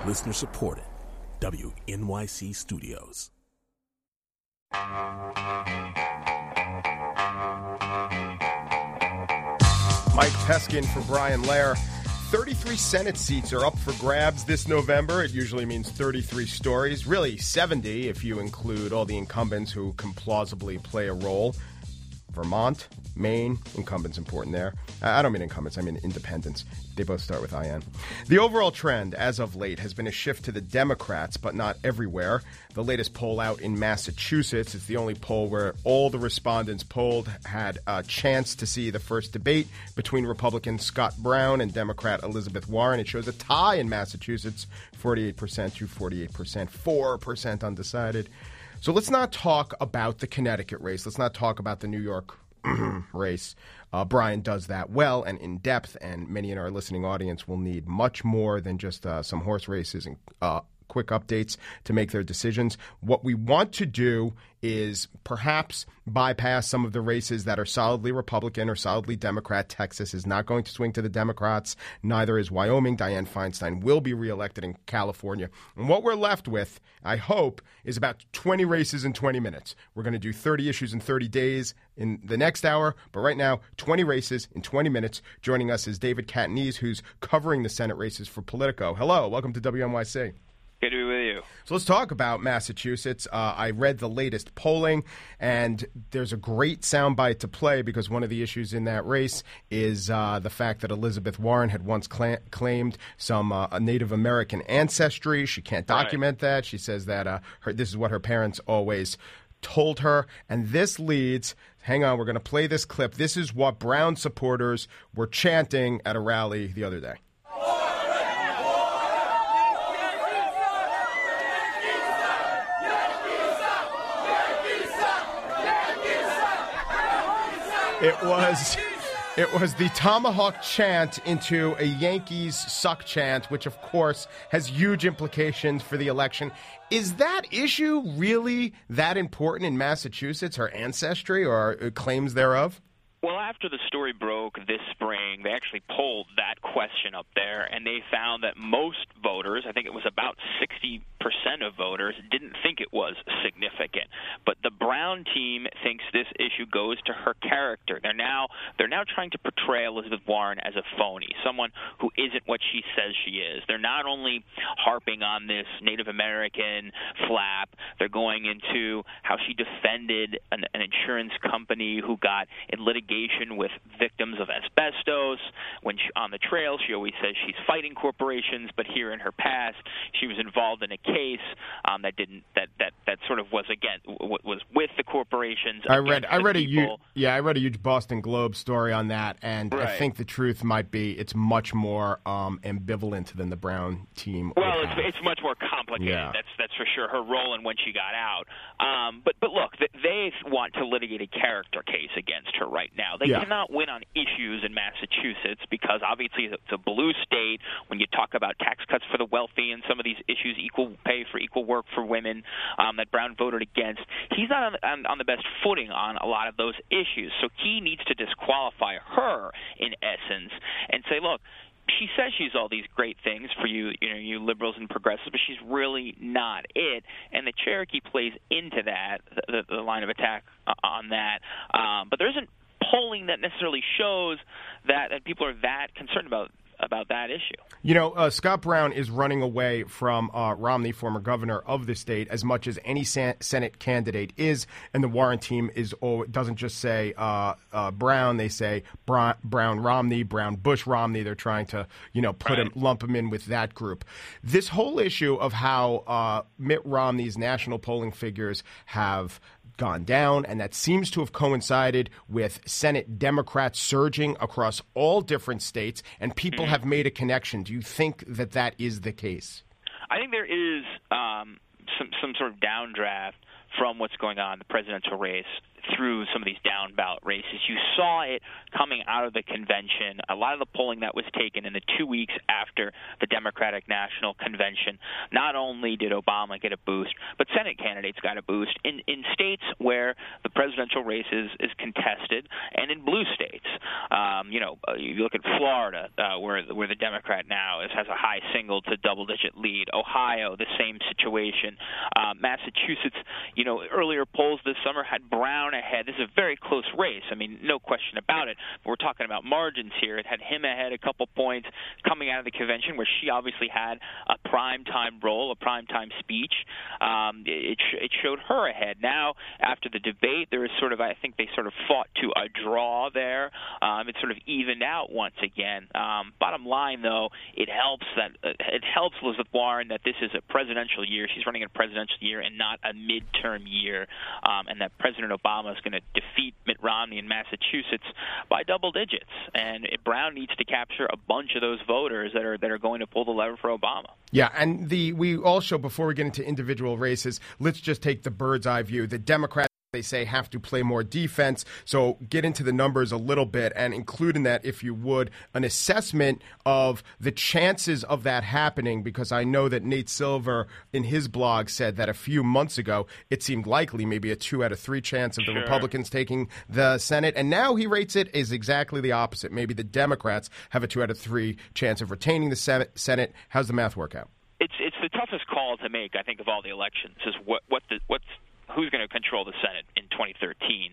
Listener supported. WNYC Studios. Mike Peskin for Brian Lair. 33 Senate seats are up for grabs this November. It usually means 33 stories. Really, 70 if you include all the incumbents who can plausibly play a role. Vermont, Maine, incumbents important there. I don't mean incumbents, I mean independents. They both start with IN. The overall trend, as of late, has been a shift to the Democrats, but not everywhere. The latest poll out in Massachusetts, it's the only poll where all the respondents polled had a chance to see the first debate between Republican Scott Brown and Democrat Elizabeth Warren. It shows a tie in Massachusetts, 48% to 48%, 4% undecided. So let's not talk about the Connecticut race. Let's not talk about the New York race. Brian does that well and in depth, and many in our listening audience will need much more than just some horse races and quick updates to make their decisions. What we want to do is perhaps bypass some of the races that are solidly Republican or solidly Democrat. Texas is not going to swing to the Democrats. Neither is Wyoming. Dianne Feinstein will be reelected in California. And what we're left with, I hope, is about 20 races in 20 minutes. We're going to do 30 issues in 30 days in the next hour. But right now, 20 races in 20 minutes. Joining us is David Catanese, who's covering the Senate races for Politico. Hello. Welcome to WNYC. Good to be with you. So let's talk about Massachusetts. I read the latest polling, and there's a great soundbite to play because one of the issues in that race is the fact that Elizabeth Warren had once claimed some Native American ancestry. She can't document that. She says that this is what her parents always told her. And this leads, hang on, we're going to play this clip. This is what Brown supporters were chanting at a rally the other day. It was the tomahawk chant into a Yankees suck chant, which, of course, has huge implications for the election. Is that issue really that important in Massachusetts, her ancestry or claims thereof? Well, after the story broke this spring, they actually polled that question up there, and they found that most voters, I think it was about 60% of voters, didn't think it was significant. But the Brown team thinks this issue goes to her character. They're now trying to portray Elizabeth Warren as a phony, someone who isn't what she says she is. They're not only harping on this Native American flap, they're going into how she defended an insurance company who got in litigation with victims of asbestos. When on the trail, she always says she's fighting corporations, but here in her past, she was involved in a case that sort of was with the corporations. I read a huge Boston Globe story on that, and right. I think the truth might be it's much more ambivalent than the Brown team. Well, it's much more complicated. Yeah. That's for sure. Her role in when she got out. But look, they want to litigate a character case against her right now. They cannot win on issues in Massachusetts because obviously it's a blue state. When you talk about tax cuts for the wealthy and some of these issues, equal pay for equal work for women, that Brown voted against, he's not on the best footing on a lot of those issues. So he needs to disqualify her in essence and say, look, she says she's all these great things for you liberals and progressives, but she's really not it. And the Cherokee plays into that, the line of attack on that. But there isn't polling that necessarily shows that people are that concerned about that issue. Scott Brown is running away from Romney, former governor of the state, as much as any Senate candidate is, and the Warren team doesn't just say Brown, they say Brown Romney, Brown Bush Romney. They're trying to lump him in with that group. This whole issue of how Mitt Romney's national polling figures have gone down, and that seems to have coincided with Senate Democrats surging across all different states, and people have made a connection. Do you think that is the case? I think there is some sort of downdraft from what's going on in the presidential race through some of these down ballot races. You saw it coming out of the convention. A lot of the polling that was taken in the 2 weeks after the Democratic National Convention. Not only did Obama get a boost, but Senate candidates got a boost in states where the presidential race is contested, and in blue states. You look at Florida, where the Democrat now has a high single to double-digit lead. Ohio, the same situation. Massachusetts, earlier polls this summer had Brown ahead. This is a very close race. I mean, no question about it. But we're talking about margins here. It had him ahead a couple points coming out of the convention, where she obviously had a primetime role, a primetime speech. It showed her ahead. Now, after the debate, there is I think they sort of fought to a draw there. It sort of evened out once again. Bottom line, though, it helps Elizabeth Warren that this is a presidential year. She's running a presidential year and not a midterm year, and that President Obama is going to defeat Mitt Romney in Massachusetts by double digits. And Brown needs to capture a bunch of those voters that are going to pull the lever for Obama. Yeah, and we also, before we get into individual races, let's just take the bird's eye view. The Democrats, they say, have to play more defense. So get into the numbers a little bit and include in that, if you would, an assessment of the chances of that happening, because I know that Nate Silver in his blog said that a few months ago it seemed likely, maybe a 2 out of 3 chance of the Republicans taking the Senate. And now he rates it as exactly the opposite. Maybe the Democrats have a 2 out of 3 chance of retaining the Senate. How's the math work out? It's the toughest call to make, I think, of all the elections, is who's going to control the Senate in 2013.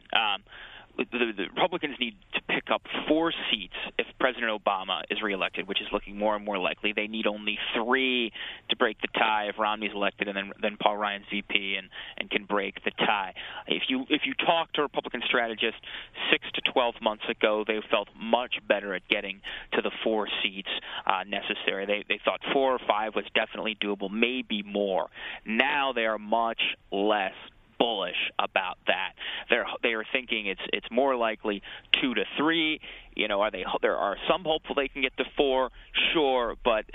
The Republicans need to pick up 4 seats if President Obama is reelected, which is looking more and more likely. They need only 3 to break the tie if Romney's elected, and then Paul Ryan's VP and can break the tie. If you talk to Republican strategists 6 to 12 months ago, they felt much better at getting to the 4 seats necessary. They thought 4 or 5 was definitely doable, maybe more. Now they are much less bullish about that. They are thinking it's more likely 2 to 3. There are some hopeful they can get to 4, sure, but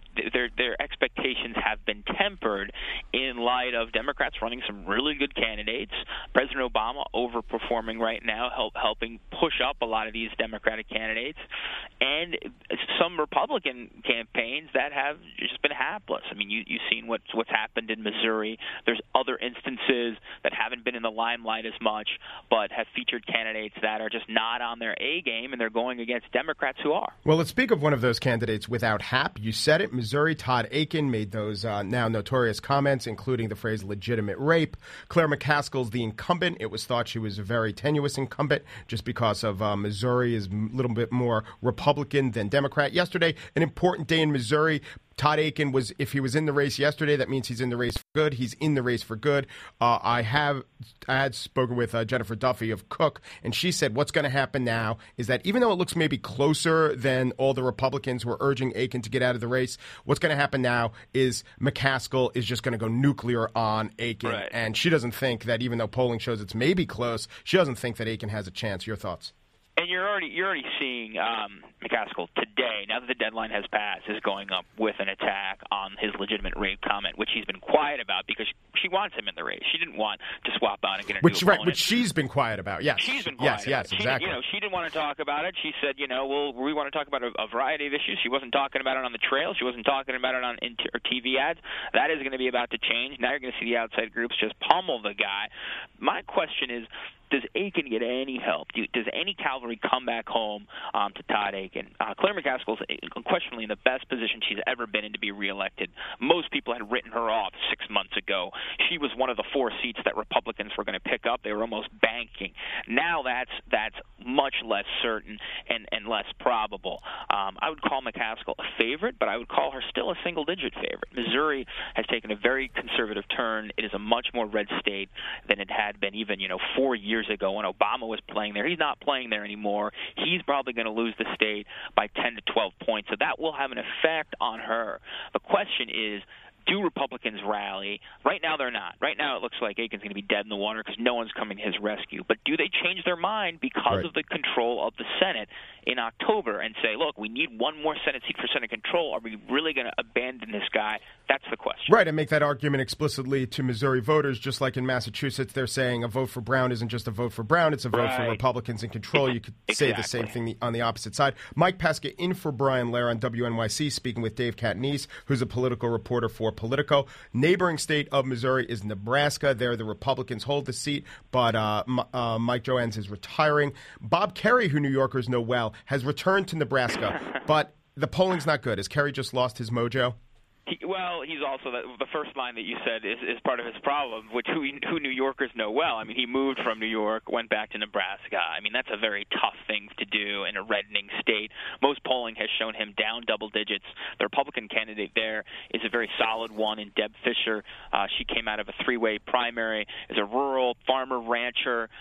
their expectations have been tempered in light of Democrats running some really good candidates. President Obama overperforming right now, helping push up a lot of these Democratic candidates, and some Republican campaigns that have just been hapless. I mean, you've seen what's happened in Missouri. There's other instances that haven't been in the limelight as much, but have featured candidates that are just not on their A game, and they're going against Democrats who are. Well, let's speak of one of those candidates without hap. You said it. Missouri, Todd Akin made those now notorious comments, including the phrase legitimate rape. Claire McCaskill's the incumbent. It was thought she was a very tenuous incumbent just because of Missouri is a little bit more Republican than Democrat. Yesterday, an important day in Missouri. Todd Akin if he was in the race yesterday, that means he's in the race for good. He's in the race for good. I had spoken with Jennifer Duffy of Cook, and she said what's going to happen now is that even though it looks maybe closer than all the Republicans who are urging Akin to get out of the race, what's going to happen now is McCaskill is just going to go nuclear on Akin. Right. And she doesn't think that, even though polling shows it's maybe close, she doesn't think that Akin has a chance. Your thoughts? And you're already seeing McCaskill today, now that the deadline has passed, is going up with an attack on his legitimate rape comment, which he's been quiet about because she wants him in the race. She didn't want to swap out and get a new opponent. Which she's been quiet about. Yes, she's been quiet. Yes, exactly. She didn't want to talk about it. She said, we want to talk about a variety of issues. She wasn't talking about it on the trail. She wasn't talking about it on her TV ads. That is going to be about to change. Now you're going to see the outside groups just pummel the guy. My question is, does Akin get any help? Does any cavalry come back home to Todd Akin? Claire McCaskill's unquestionably in the best position she's ever been in to be reelected. Most people had written her off 6 months ago. She was one of the 4 seats that Republicans were going to pick up. They were almost banking. Now that's much less certain and less probable. I would call McCaskill a favorite, but I would call her still a single-digit favorite. Missouri has taken a very conservative turn. It is a much more red state than it had been even 4 years ago when Obama was playing there. He's not playing there anymore. He's probably going to lose the state by 10 to 12 points, so that will have an effect on her. The question is, do Republicans rally? Right now, they're not. Right now, it looks like Akin's going to be dead in the water because no one's coming to his rescue. But do they change their mind because of the control of the Senate in October and say, look, we need one more Senate seat for Senate control. Are we really going to abandon this guy? That's the question. Right, and make that argument explicitly to Missouri voters, just like in Massachusetts, they're saying a vote for Brown isn't just a vote for Brown, it's a vote for Republicans in control. You could say the same thing on the opposite side. Mike Pesca in for Brian Lehrer on WNYC, speaking with Dave Catanese, who's a political reporter for Politico. Neighboring state of Missouri is Nebraska. There, the Republicans hold the seat, but Mike Johanns is retiring. Bob Kerrey, who New Yorkers know well, has returned to Nebraska, but the polling's not good. Has Kerry just lost his mojo? He's also the first line that you said is part of his problem, which who New Yorkers know well. I mean, he moved from New York, went back to Nebraska. I mean, that's a very tough thing to do in a reddening state. Most polling has shown him down double digits. The Republican candidate there is a very solid one in Deb Fischer. She came out of a three-way primary, is a rural farmer rancher.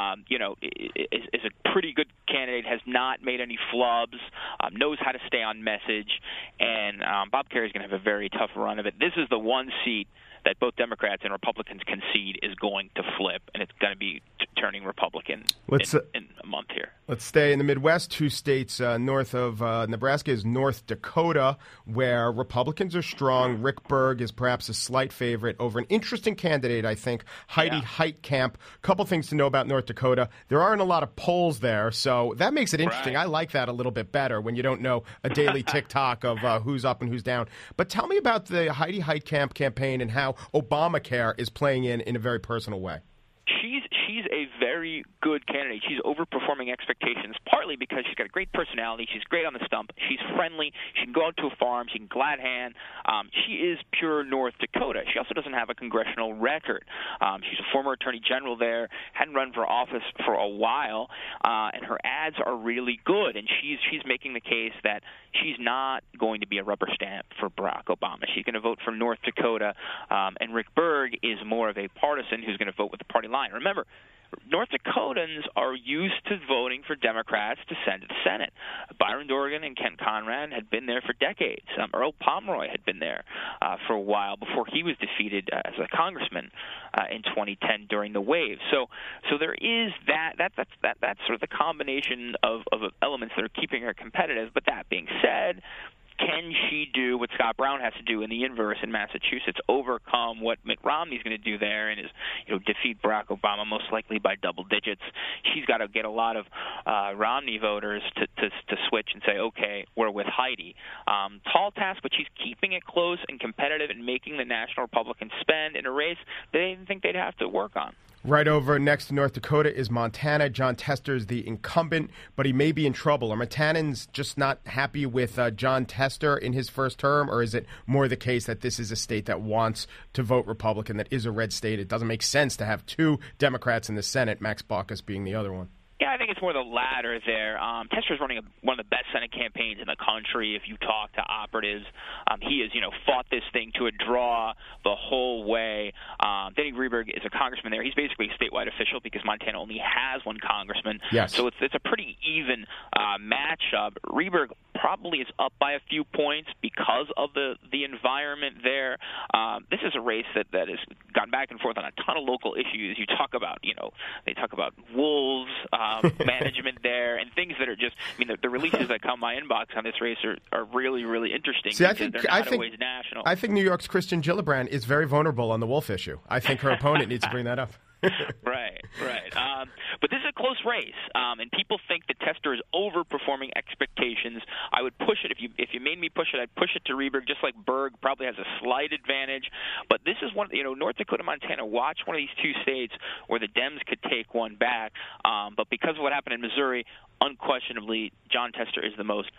Is a pretty good candidate. Has not made any flubs. Knows how to stay on message, and Bob Kerry's going to have a very tough run of it. This is the one seat that both Democrats and Republicans concede is going to flip, and it's going to be turning Republican in a month here. Let's stay in the Midwest. 2 states north of Nebraska is North Dakota, where Republicans are strong. Rick Berg is perhaps a slight favorite over an interesting candidate, I think, Heidi Heitkamp. A couple things to know about North Dakota. There aren't a lot of polls there, so that makes it interesting. Right. I like that a little bit better when you don't know a daily tick-tock of who's up and who's down. But tell me about the Heidi Heitkamp campaign and how Obamacare is playing in a very personal way. She's a very good candidate. She's overperforming expectations, partly because she's got a great personality. She's great on the stump. She's friendly. She can go out to a farm. She can glad hand. She is pure North Dakota. She also doesn't have a congressional record. She's a former attorney general there, hadn't run for office for a while, and her ads are really good. And she's making the case that she's not going to be a rubber stamp for Barack Obama. She's going to vote for North Dakota, and Rick Berg is more of a partisan who's going to vote with the party line. Remember, North Dakotans are used to voting for Democrats to send to the Senate. Byron Dorgan and Kent Conrad had been there for decades. Earl Pomeroy had been there for a while before he was defeated as a congressman in 2010 during the wave. So there is that's sort of the combination of elements that are keeping her competitive. But that being said, can she do what Scott Brown has to do in the inverse in Massachusetts, overcome what Mitt Romney's going to do there and defeat Barack Obama most likely by double digits? She's got to get a lot of Romney voters to switch and say, okay, we're with Heidi. Tall task, but she's keeping it close and competitive and making the National Republicans spend in a race they didn't think they'd have to work on. Right over next to North Dakota is Montana. Jon Tester is the incumbent, but he may be in trouble. Are Montanans just not happy with Jon Tester in his first term, or is it more the case that this is a state that wants to vote Republican, that is a red state? It doesn't make sense to have 2 Democrats in the Senate, Max Baucus being the other one. Yeah, I think it's more the latter there. Tester's running one of the best Senate campaigns in the country. If you talk to operatives, he has, fought this thing to a draw the whole way. Denny Rehberg is a congressman there. He's basically a statewide official because Montana only has 1 congressman. Yes. So it's a pretty even matchup. Rehberg probably is up by a few points because of the environment there. This is a race that has gone back and forth on a ton of local issues. You talk about, they talk about wolves, management there, and things that are just, the releases that come my inbox on this race are really, really interesting. See, I think always national. I think New York's Kristen Gillibrand is very vulnerable on the wolf issue. I think her opponent needs to bring that up. Right. But this is a close race, and people think that Tester is overperforming expectations. I would push it if you made me push it. I'd push it to Rehberg, just like Berg probably has a slight advantage. But this is one, North Dakota, Montana. Watch one of these 2 states where the Dems could take one back. But because of what happened in Missouri, unquestionably, Jon Tester is the most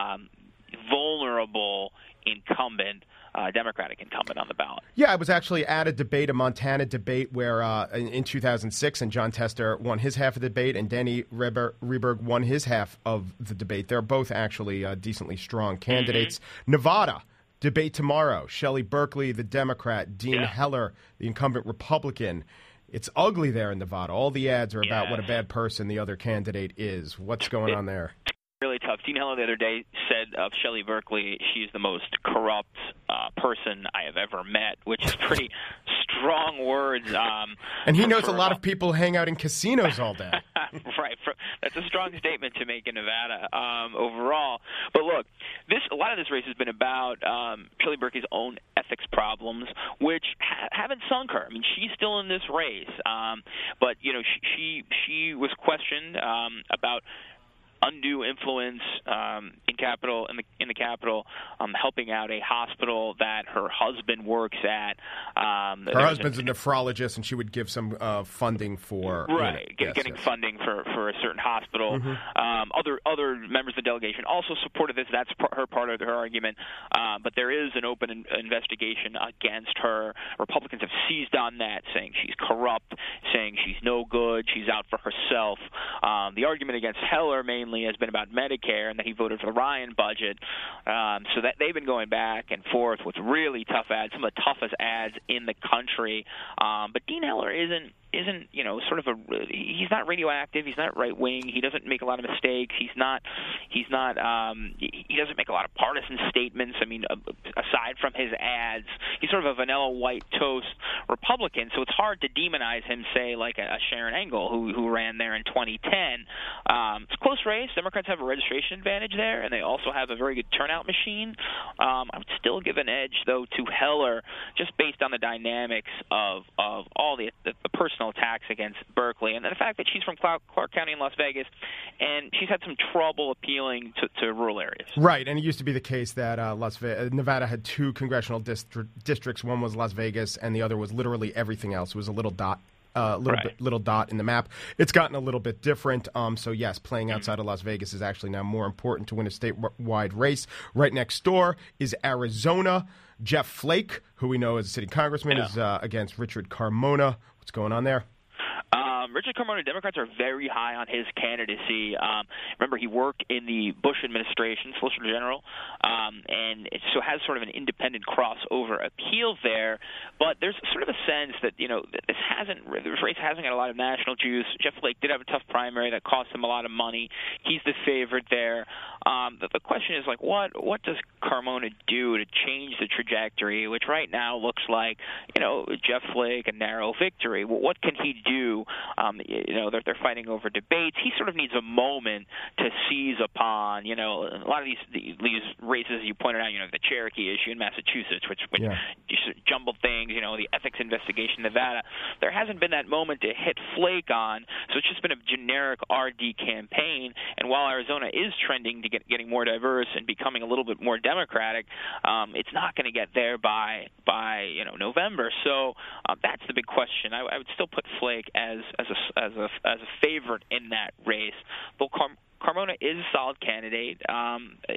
vulnerable incumbent. Democratic incumbent on the ballot. Yeah, I was actually at a Montana debate where in 2006, and Jon Tester won his half of the debate, and Denny Rehberg won his half of the debate. They're both actually decently strong candidates. Mm-hmm. Nevada, debate tomorrow. Shelley Berkeley, the Democrat, Dean Heller, the incumbent Republican. It's ugly there in Nevada. All the ads are about what a bad person the other candidate is. What's going on there? Really tough. Dean Heller the other day said of Shelley Berkeley, she's the most corrupt person I have ever met, which is pretty strong words. And he knows a lot of people hang out in casinos all day. Right. That's a strong statement to make in Nevada overall. But look, a lot of this race has been about Shirley Berkey's own ethics problems, which haven't sunk her. I mean, she's still in this race, but she was questioned about undue influence in the Capitol, helping out a hospital that her husband works at. Her husband's a nephrologist, and she would give some funding for getting funding for a certain hospital. Other members of the delegation also supported this. That's part of her argument. But there is an open investigation against her. Republicans have seized on that, saying she's corrupt, saying she's no good, she's out for herself. The argument against Heller mainly has been about Medicare and that he voted for the Ryan budget. So that they've been going back and forth with really tough ads, some of the toughest ads in the country. But Dean Heller isn't he's not radioactive, he's not right wing, he doesn't make a lot of mistakes, he doesn't make a lot of partisan statements. I mean, aside from his ads, he's sort of a vanilla white toast Republican, so it's hard to demonize him, say, like a Sharon Engel who ran there in 2010. It's a close race. Democrats have a registration advantage there, and they also have a very good turnout machine. I would still give an edge, though, to Heller, just based on the dynamics of all the personal attacks against Berkeley, and the fact that she's from Clark County in Las Vegas, and she's had some trouble appealing to rural areas. Right, and it used to be the case that Nevada had two congressional districts. One was Las Vegas, and the other was literally everything else. It was a little dot. Little dot in the map. It's gotten a little bit different. So yes, playing outside of Las Vegas is actually now more important to win a statewide race. Right next door is Arizona. Jeff Flake, who we know as a city congressman, is against Richard Carmona. What's going on there? Richard Carmona, Democrats are very high on his candidacy. Remember, he worked in the Bush administration, Solicitor General, and so has sort of an independent crossover appeal there. But there's sort of a sense that this race hasn't got a lot of national juice. Jeff Flake did have a tough primary that cost him a lot of money. He's the favorite there. The question is, like, what does Carmona do to change the trajectory, which right now looks like, Jeff Flake, a narrow victory. Well, what can he do? They're fighting over debates. He sort of needs a moment to seize upon, a lot of these races you pointed out, the Cherokee issue in Massachusetts, which jumbled things, the ethics investigation in Nevada. There hasn't been that moment to hit Flake on, so it's just been a generic RD campaign. And while Arizona is trending to getting more diverse and becoming a little bit more democratic, it's not going to get there by November. So that's the big question. I would still put Flake as a favorite in that race. But Carmona is a solid candidate. I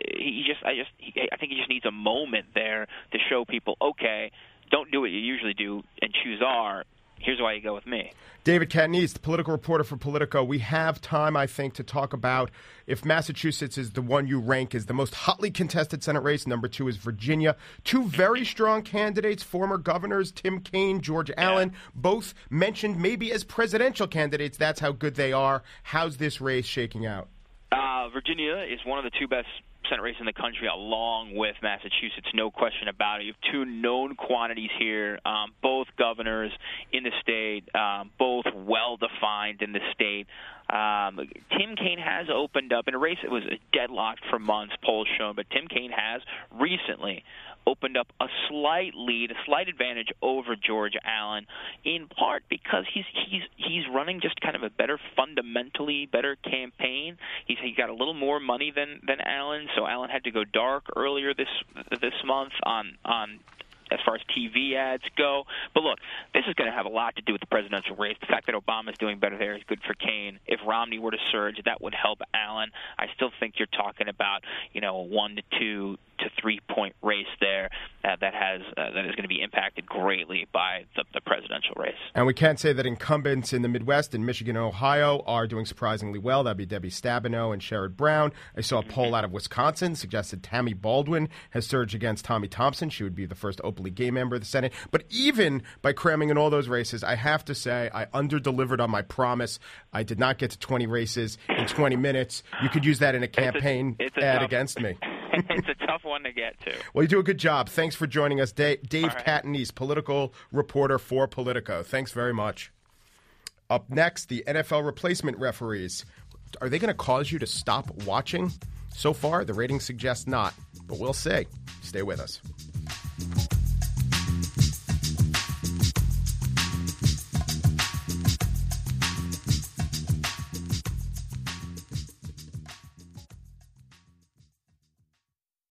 think he just needs a moment there to show people, okay, don't do what you usually do and choose R. Here's why you go with me. David Catanese, the political reporter for Politico. We have time, I think, to talk about if Massachusetts is the one you rank as the most hotly contested Senate race. Number 2 is Virginia. Two very strong candidates, former governors Tim Kaine, George Allen, both mentioned maybe as presidential candidates. That's how good they are. How's this race shaking out? Virginia is one of the two best Senate race in the country, along with Massachusetts, no question about it. You have two known quantities here, both governors in the state, both well-defined in the state. Tim Kaine has opened up in a race that was deadlocked for months, polls shown, but Tim Kaine has recently opened up a slight lead, a slight advantage over George Allen, in part because he's running just kind of a fundamentally better campaign. He got a little more money than Allen, so Allen had to go dark earlier this month on as far as TV ads go. But look, this is going to have a lot to do with the presidential race. The fact that Obama's doing better there is good for Kaine. If Romney were to surge, that would help Allen. I still think you're talking about, a 1 to 2 to 3 point race there that is going to be impacted greatly by the presidential race. And we can't say that incumbents in the Midwest, in Michigan and Ohio, are doing surprisingly well. That'd be Debbie Stabenow and Sherrod Brown. I saw a poll out of Wisconsin suggested Tammy Baldwin has surged against Tommy Thompson. She would be the first openly gay member of the Senate. But even by cramming in all those races, I have to say I under-delivered on my promise. I did not get to 20 races in 20 minutes. You could use that in a campaign ad against me. It's a tough one to get to. Well, you do a good job. Thanks for joining us, Dave Catanese, political reporter for Politico. Thanks very much. Up next, the NFL replacement referees. Are they going to cause you to stop watching? So far, the ratings suggest not, but we'll see. Stay with us.